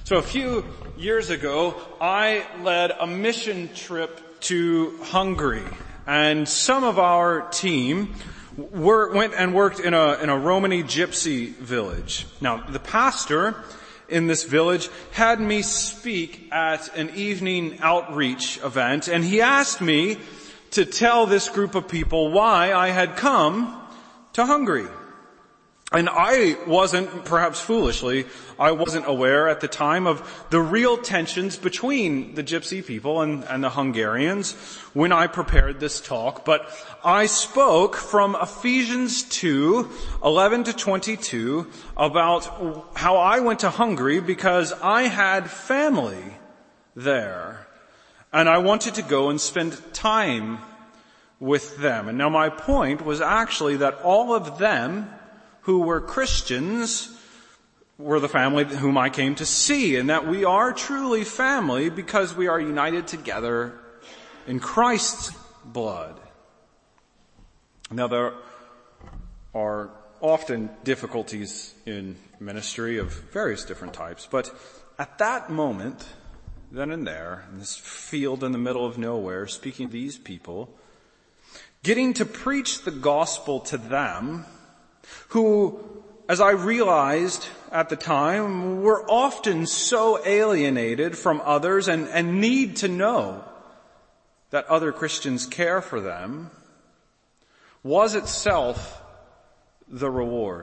So a few years ago, I led a mission trip to Hungary, and some of our team went and worked in a Romani gypsy village. Now, the pastor in this village had me speak at an evening outreach event, and he asked me to tell this group of people why I had come to Hungary. And I wasn't, perhaps foolishly, I wasn't aware at the time of the real tensions between the gypsy people and the Hungarians when I prepared this talk. But I spoke from Ephesians 2:11 to 22 about how I went to Hungary because I had family there. And I wanted to go and spend time with them. And now my point was actually that all of them who were Christians were the family whom I came to see, and that we are truly family because we are united together in Christ's blood. Now, there are often difficulties in ministry of various different types, but at that moment, then and there, in this field in the middle of nowhere, speaking to these people, getting to preach the gospel to them, who, as I realized at the time, were often so alienated from others and need to know that other Christians care for them, was itself the reward.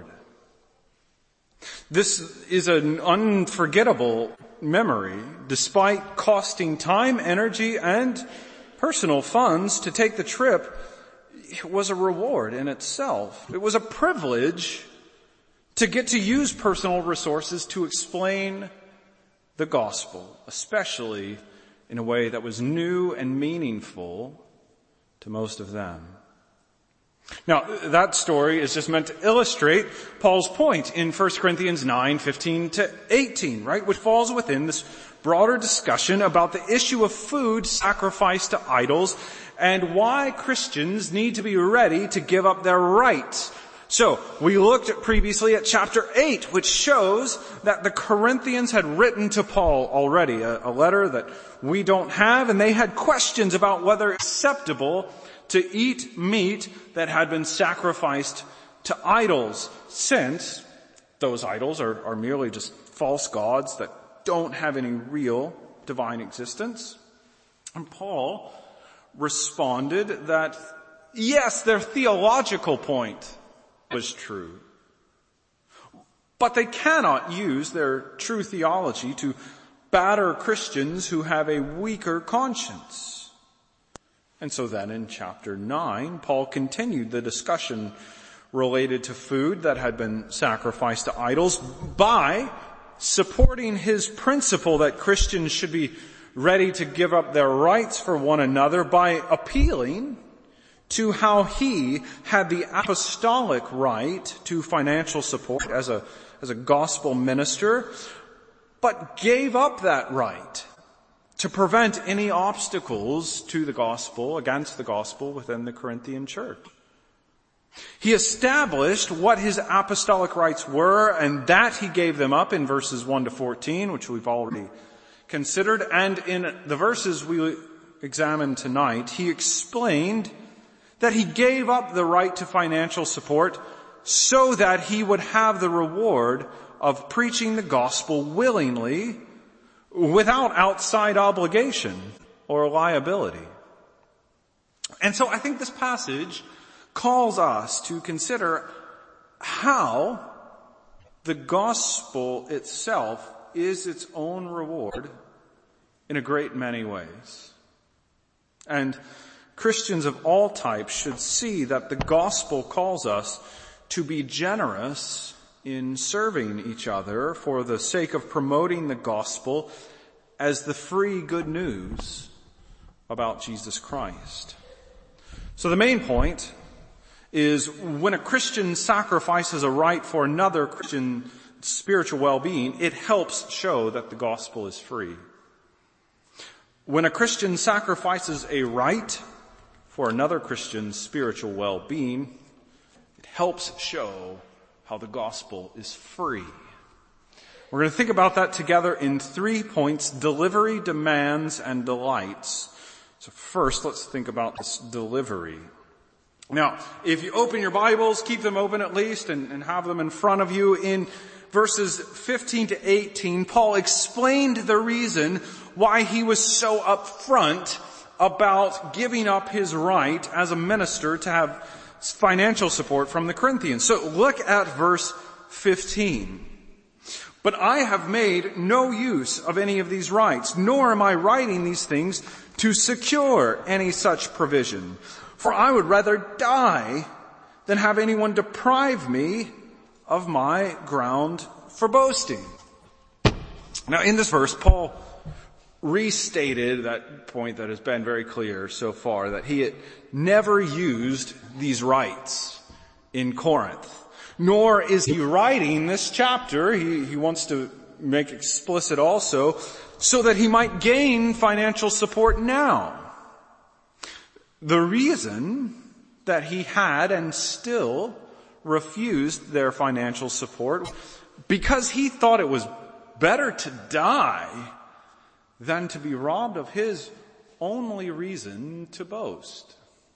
This is an unforgettable memory, despite costing time, energy, and personal funds to take the trip. It was a reward in itself. It was a privilege to get to use personal resources to explain the gospel, especially in a way that was new and meaningful to most of them. Now, that story is just meant to illustrate Paul's point in 1 Corinthians 9:15 to 18, right? Which falls within this broader discussion about the issue of food sacrificed to idols and why Christians need to be ready to give up their rights. So, we looked previously at chapter 8, which shows that the Corinthians had written to Paul already, a letter that we don't have, and they had questions about whether it's acceptable to eat meat that had been sacrificed to idols, since those idols are merely just false gods that don't have any real divine existence. And Paul responded that, yes, their theological point was true, but they cannot use their true theology to batter Christians who have a weaker conscience. And so then in chapter 9, Paul continued the discussion related to food that had been sacrificed to idols by supporting his principle that Christians should be ready to give up their rights for one another by appealing to how he had the apostolic right to financial support as a gospel minister, but gave up that right to prevent any obstacles to the gospel, against the gospel within the Corinthian church. He established what his apostolic rights were, and that he gave them up in verses 1 to 14, which we've already considered. And in the verses we examine tonight, he explained that he gave up the right to financial support so that he would have the reward of preaching the gospel willingly without outside obligation or liability. And so I think this passage calls us to consider how the gospel itself is its own reward in a great many ways. And Christians of all types should see that the gospel calls us to be generous in serving each other for the sake of promoting the gospel as the free good news about Jesus Christ. So the main point is when a Christian sacrifices a right for another Christian spiritual well-being, it helps show that the gospel is free. When a Christian sacrifices a right for another Christian's spiritual well-being, it helps show how the gospel is free. We're going to think about that together in 3 points: delivery, demands, and delights. So first, let's think about this delivery. Now, if you open your Bibles, keep them open at least, and have them in front of you. In verses 15 to 18, Paul explained the reason why he was so upfront about giving up his right as a minister to have financial support from the Corinthians. So look at verse 15. But I have made no use of any of these rights, nor am I writing these things to secure any such provision. For I would rather die than have anyone deprive me of my ground for boasting. Now in this verse, Paul restated that point that has been very clear so far, that he had never used these rights in Corinth. Nor is he writing this chapter, he wants to make explicit also, so that he might gain financial support now. The reason that he had and still refused their financial support, because he thought it was better to die than to be robbed of his only reason to boast.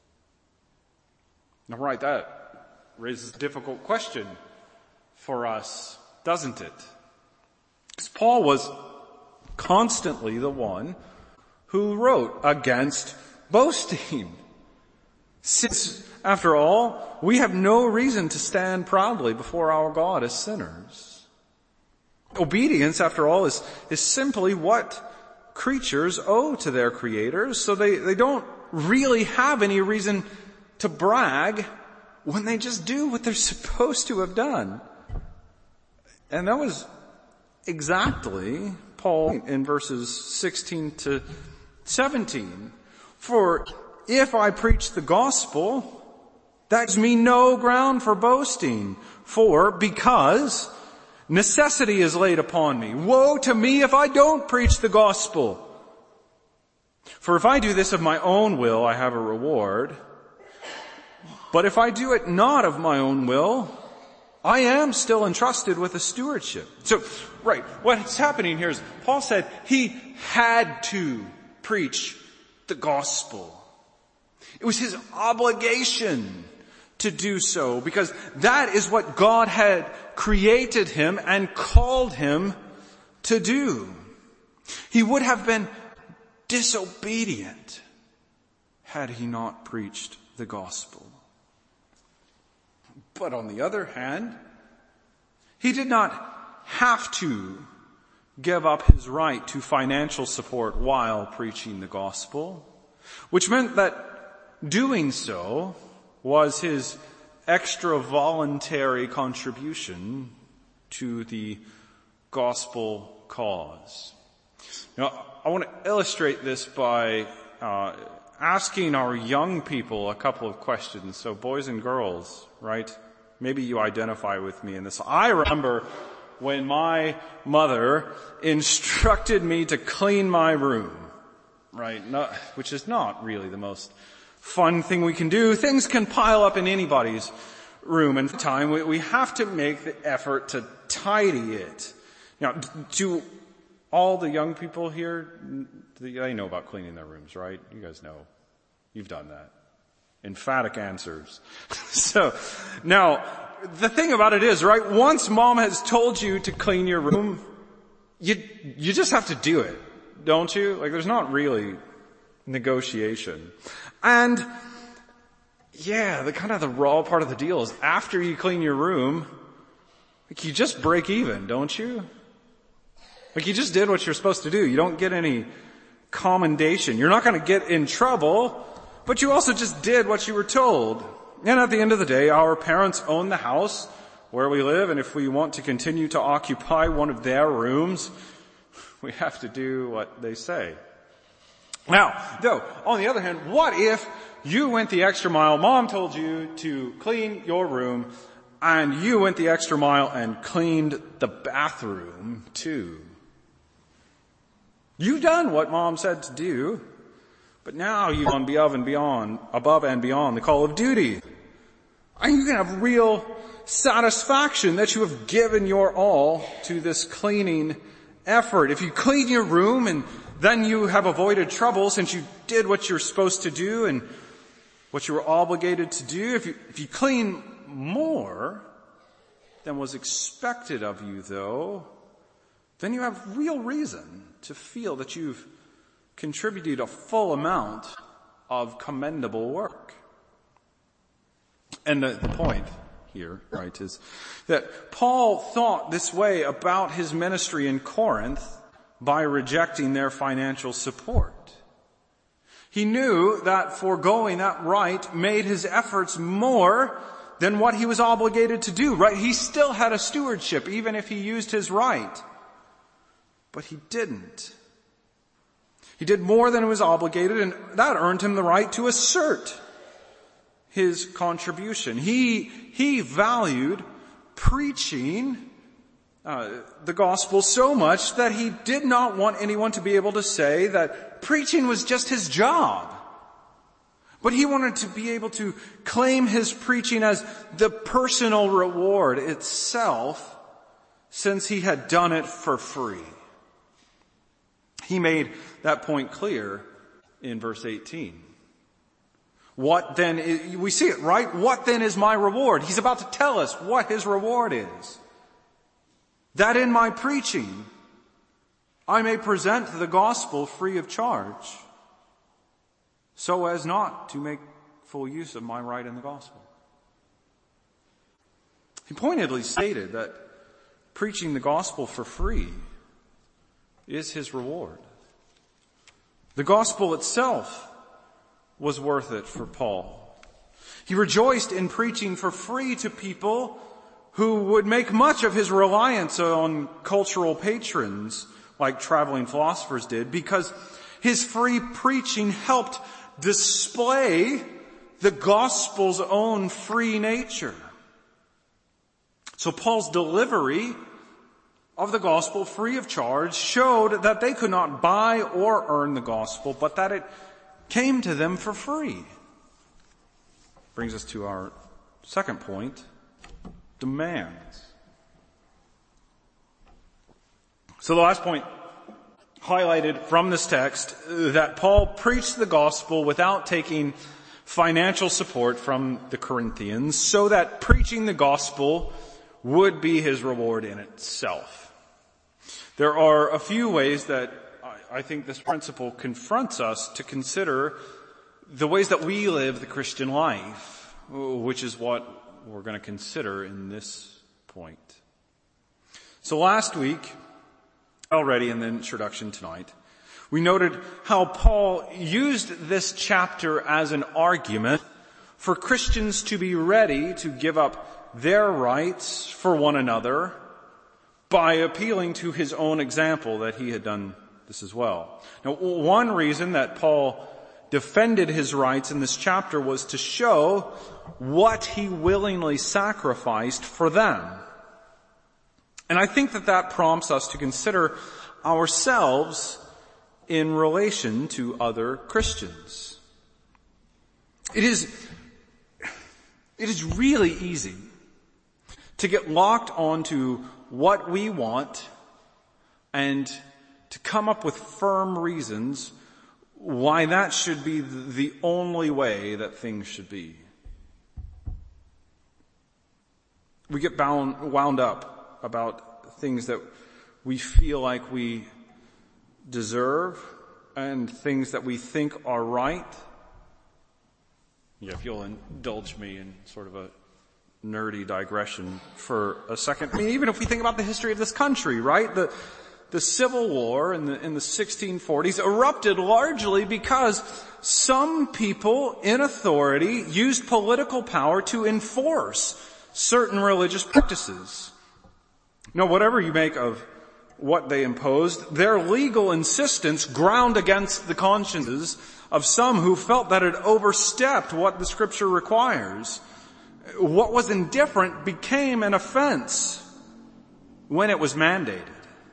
Now, right, that raises a difficult question for us, doesn't it? Because Paul was constantly the one who wrote against boasting. Since, after all, we have no reason to stand proudly before our God as sinners. Obedience, after all, is simply what creatures owe to their creators, so they don't really have any reason to brag when they just do what they're supposed to have done. And that was exactly Paul in verses 16 to 17. For if I preach the gospel, that gives me no ground for boasting. For because necessity is laid upon me. Woe to me if I don't preach the gospel. For if I do this of my own will, I have a reward. But if I do it not of my own will, I am still entrusted with a stewardship. So, right, what's happening here is Paul said he had to preach the gospel. It was his obligation to do so, because that is what God had created him and called him to do. He would have been disobedient had he not preached the gospel. But on the other hand, he did not have to give up his right to financial support while preaching the gospel, which meant that doing so was his extra voluntary contribution to the gospel cause. Now, I want to illustrate this by asking our young people a couple of questions. So boys and girls, right? Maybe you identify with me in this. I remember when my mother instructed me to clean my room, right? Which is not really the most fun thing we can do. Things can pile up in anybody's room, and time we have to make the effort to tidy it. Now, to all the young people here, they know about cleaning their rooms, right? You guys know. You've done that. Emphatic answers. So, now, the thing about it is, right, once mom has told you to clean your room, you just have to do it, don't you? Like, there's not really negotiation. And, yeah, the raw part of the deal is after you clean your room, like, you just break even, don't you? Like, you just did what you're supposed to do. You don't get any commendation. You're not going to get in trouble, but you also just did what you were told. And at the end of the day, our parents own the house where we live, and if we want to continue to occupy one of their rooms, we have to do what they say. Now, though, on the other hand, what if you went the extra mile? Mom told you to clean your room, and you went the extra mile and cleaned the bathroom too. You've done what mom said to do, but now you've gone above and beyond the call of duty. And you can have real satisfaction that you have given your all to this cleaning effort. If you clean your room and then you have avoided trouble since you did what you're supposed to do and what you were obligated to do, if you clean more than was expected of you, though, then you have real reason to feel that you've contributed a full amount of commendable work. And the point here, right, is that Paul thought this way about his ministry in Corinth by rejecting their financial support. He knew that foregoing that right made his efforts more than what he was obligated to do, right? He still had a stewardship, even if he used his right. But he didn't. He did more than he was obligated, and that earned him the right to assert his contribution. He valued preaching the gospel so much that he did not want anyone to be able to say that preaching was just his job. But he wanted to be able to claim his preaching as the personal reward itself, since he had done it for free. He made that point clear in verse 18. What then, we see it, right? What then is my reward? He's about to tell us what his reward is. That in my preaching, I may present the gospel free of charge, so as not to make full use of my right in the gospel. He pointedly stated that preaching the gospel for free is his reward. The gospel itself was worth it for Paul. He rejoiced in preaching for free to people who would make much of his reliance on cultural patrons, like traveling philosophers did, because his free preaching helped display the gospel's own free nature. So Paul's delivery of the gospel free of charge showed that they could not buy or earn the gospel, but that it came to them for free. Brings us to our second point, demands. So the last point highlighted from this text, that Paul preached the gospel without taking financial support from the Corinthians, so that preaching the gospel would be his reward in itself. There are a few ways that I think this principle confronts us to consider the ways that we live the Christian life, which is what we're going to consider in this point. So last week, already in the introduction tonight, we noted how Paul used this chapter as an argument for Christians to be ready to give up their rights for one another by appealing to his own example that he had done this as well. Now, one reason that Paul defended his rights in this chapter was to show what he willingly sacrificed for them. And I think that prompts us to consider ourselves in relation to other Christians. It is really easy to get locked onto what we want and to come up with firm reasons why that should be the only way that things should be. We get wound up about things that we feel like we deserve and things that we think are right. Yeah, if you'll indulge me in sort of a nerdy digression for a second. I mean, even if we think about the history of this country, right? The Civil War in the 1640s erupted largely because some people in authority used political power to enforce certain religious practices. Now, whatever you make of what they imposed, their legal insistence ground against the consciences of some who felt that it overstepped what the Scripture requires. What was indifferent became an offense when it was mandated.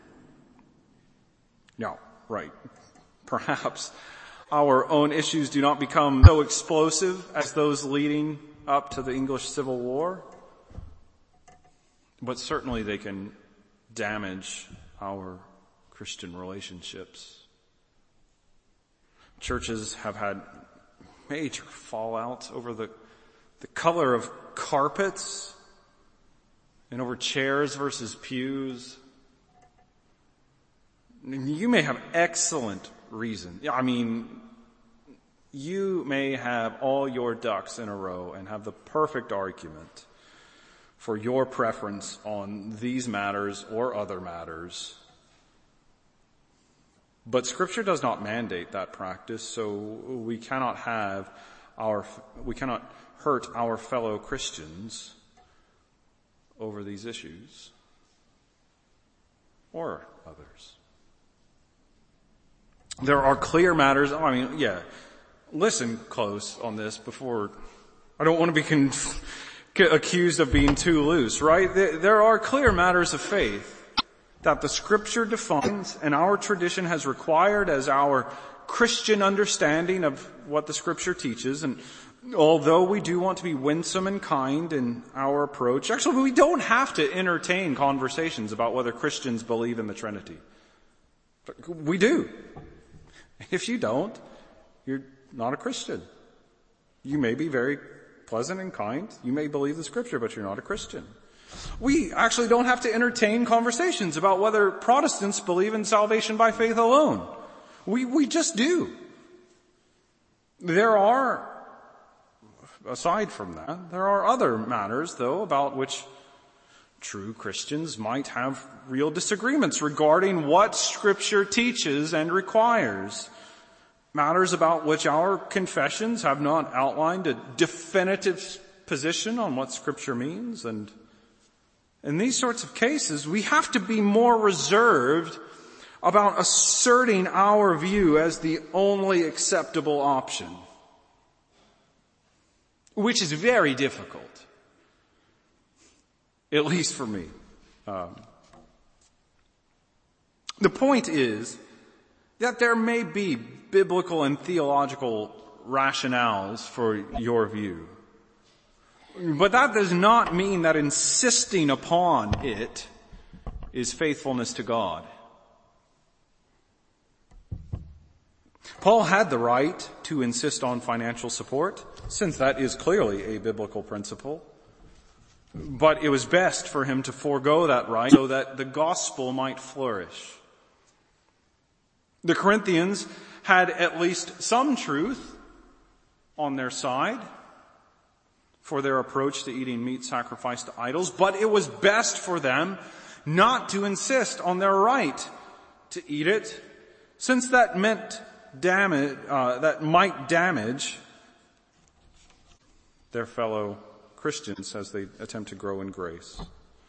Now, right, perhaps our own issues do not become so explosive as those leading up to the English Civil War. But certainly they can damage our Christian relationships. Churches have had major fallouts over the color of carpets and over chairs versus pews. You may have excellent reason. I mean, you may have all your ducks in a row and have the perfect argument for your preference on these matters or other matters. But Scripture does not mandate that practice, so we cannot hurt our fellow Christians over these issues or others. There are clear matters. Listen close on this before. I don't want to be accused of being too loose, right? There are clear matters of faith that the Scripture defines and our tradition has required as our Christian understanding of what the Scripture teaches. And although we do want to be winsome and kind in our approach, actually we don't have to entertain conversations about whether Christians believe in the Trinity. We do. If you don't, you're not a Christian. You may be very pleasant and kind. You may believe the Scripture, but you're not a Christian. We actually don't have to entertain conversations about whether Protestants believe in salvation by faith alone. We just do. Aside from that, there are other matters, though, about which true Christians might have real disagreements regarding what Scripture teaches and requires. Matters about which our confessions have not outlined a definitive position on what Scripture means. And in these sorts of cases, we have to be more reserved about asserting our view as the only acceptable option, which is very difficult, at least for me. The point is that there may be biblical and theological rationales for your view. But that does not mean that insisting upon it is faithfulness to God. Paul had the right to insist on financial support, since that is clearly a biblical principle. But it was best for him to forego that right so that the gospel might flourish. The Corinthians had at least some truth on their side for their approach to eating meat sacrificed to idols, but it was best for them not to insist on their right to eat it, since that might damage their fellow Christians as they attempt to grow in grace.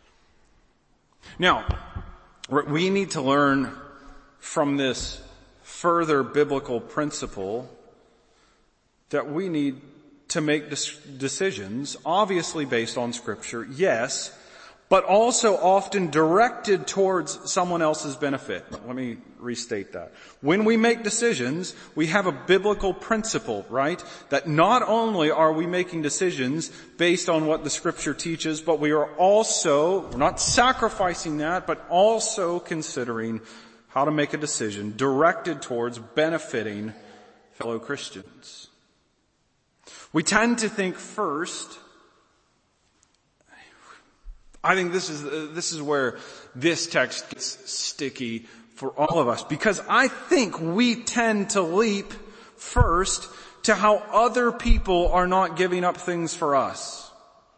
Now, we need to learn from this further biblical principle that we need to make decisions, obviously based on Scripture, yes, but also often directed towards someone else's benefit. Let me restate that. When we make decisions, we have a biblical principle, right? That not only are we making decisions based on what the Scripture teaches, but we're not sacrificing that, but also considering how to make a decision directed towards benefiting fellow Christians. We tend to think first. I think this is where this text gets sticky for all of us, because I think we tend to leap first to how other people are not giving up things for us.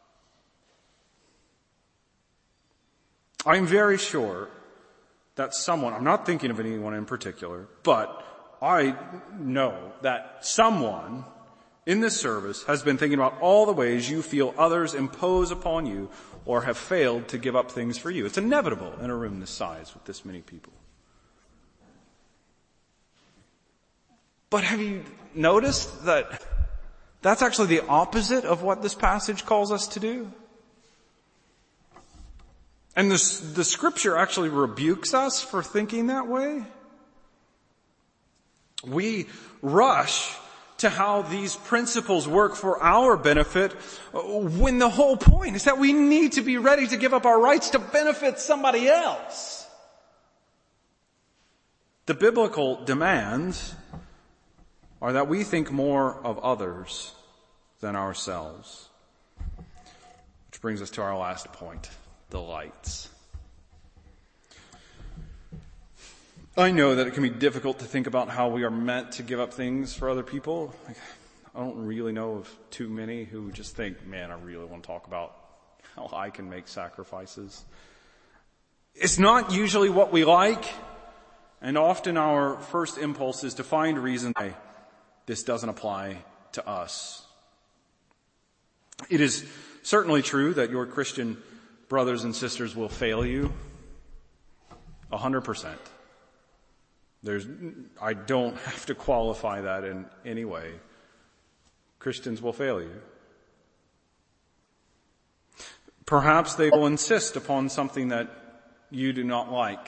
I'm very sure that someone, I'm not thinking of anyone in particular, but I know that someone in this service has been thinking about all the ways you feel others impose upon you or have failed to give up things for you. It's inevitable in a room this size with this many people. But have you noticed that that's actually the opposite of what this passage calls us to do? And the Scripture actually rebukes us for thinking that way. We rush to how these principles work for our benefit, when the whole point is that we need to be ready to give up our rights to benefit somebody else. The biblical demands are that we think more of others than ourselves. Which brings us to our last point, delights. I know that it can be difficult to think about how we are meant to give up things for other people. I don't really know of too many who just think, man, I really want to talk about how I can make sacrifices. It's not usually what we like, and often our first impulse is to find reasons why this doesn't apply to us. It is certainly true that your Christian brothers and sisters will fail you 100%. I don't have to qualify that in any way. Christians will fail you. Perhaps they will insist upon something that you do not like.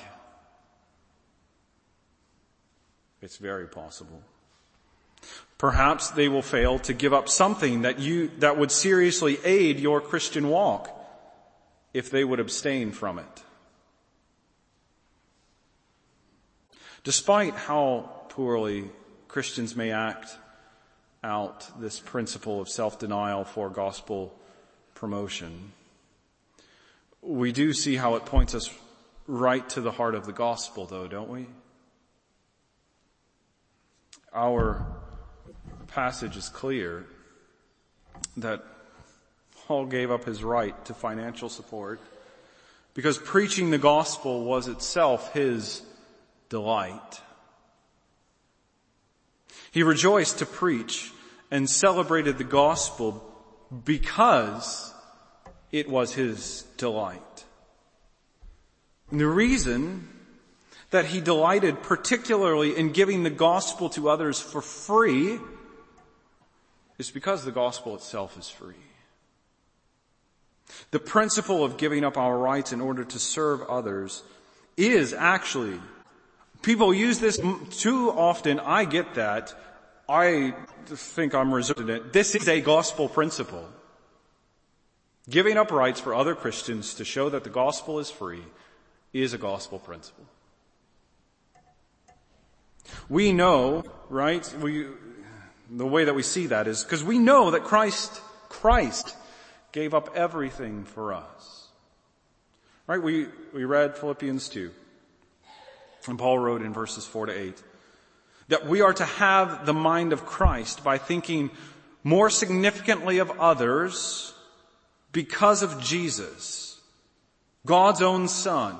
It's very possible. Perhaps they will fail to give up something that would seriously aid your Christian walk if they would abstain from it. Despite how poorly Christians may act out this principle of self-denial for gospel promotion, we do see how it points us right to the heart of the gospel, though, don't we? Our passage is clear that Paul gave up his right to financial support because preaching the gospel was itself his delight. He rejoiced to preach and celebrated the gospel because it was his delight. And the reason that he delighted particularly in giving the gospel to others for free is because the gospel itself is free. The principle of giving up our rights in order to serve others is actually, people use this too often. I get that. I think I'm reserved in it. This is a gospel principle. Giving up rights for other Christians to show that the gospel is free is a gospel principle. We know, right? The way that we see that is because we know that Christ gave up everything for us. Right? We read Philippians 2. And Paul wrote in verses 4-8 that we are to have the mind of Christ by thinking more significantly of others because of Jesus, God's own Son,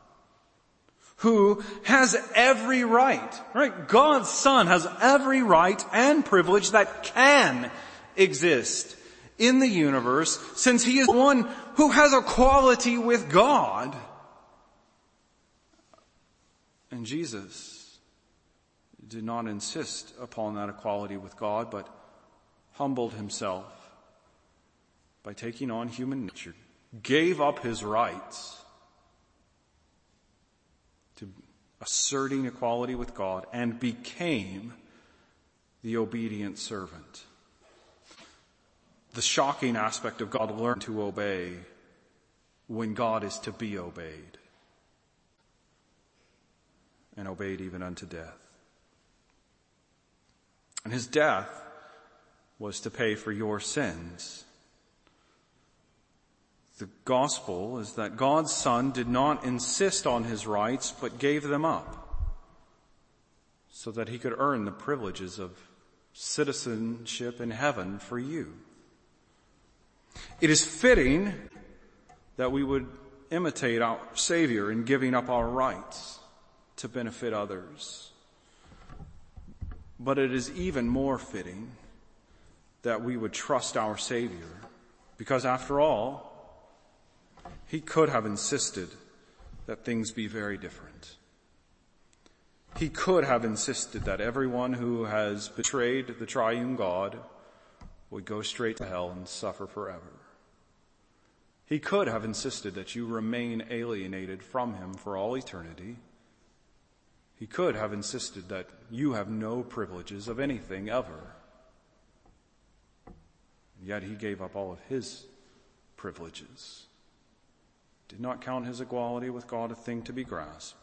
who has every right? God's Son has every right and privilege that can exist in the universe, since he is one who has equality with God. And Jesus did not insist upon that equality with God, but humbled himself by taking on human nature, gave up his rights to asserting equality with God, and became the obedient servant. The shocking aspect of God learned to obey when God is to be obeyed, and obeyed even unto death. And his death was to pay for your sins. The gospel is that God's Son did not insist on his rights, but gave them up so that he could earn the privileges of citizenship in heaven for you. It is fitting that we would imitate our Savior in giving up our rights to benefit others. But it is even more fitting that we would trust our Savior, because after all, he could have insisted that things be very different. He could have insisted that everyone who has betrayed the triune God would go straight to hell and suffer forever. He could have insisted that you remain alienated from him for all eternity. He could have insisted that you have no privileges of anything ever. Yet he gave up all of his privileges. Did not count his equality with God a thing to be grasped.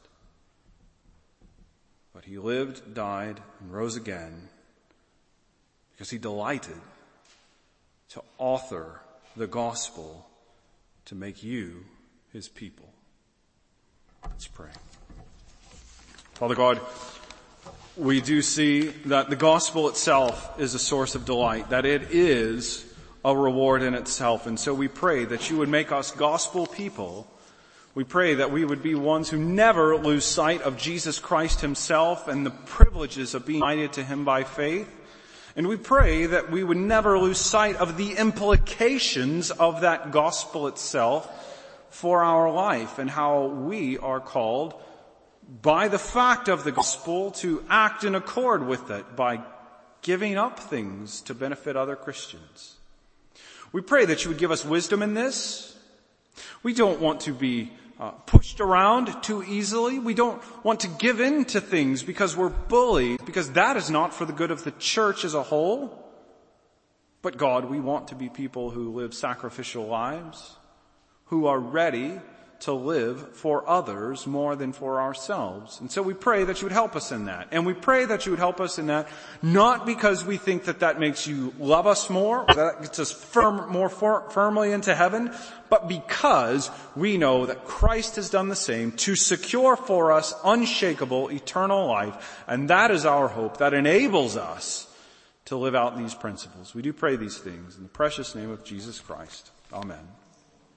But he lived, died, and rose again because he delighted to author the gospel to make you his people. Let's pray. Father God, we do see that the gospel itself is a source of delight, that it is a reward in itself. And so we pray that you would make us gospel people. We pray that we would be ones who never lose sight of Jesus Christ himself and the privileges of being united to him by faith. And we pray that we would never lose sight of the implications of that gospel itself for our life and how we are called by the fact of the gospel to act in accord with it by giving up things to benefit other Christians. We pray that you would give us wisdom in this. We don't want to be pushed around too easily. We don't want to give in to things because we're bullied, because that is not for the good of the church as a whole. But God, we want to be people who live sacrificial lives, who are ready to live for others more than for ourselves. And so we pray that you would help us in that. And we pray that you would help us in that, not because we think that that makes you love us more, or that gets us more firmly into heaven, but because we know that Christ has done the same to secure for us unshakable eternal life. And that is our hope that enables us to live out these principles. We do pray these things in the precious name of Jesus Christ. Amen.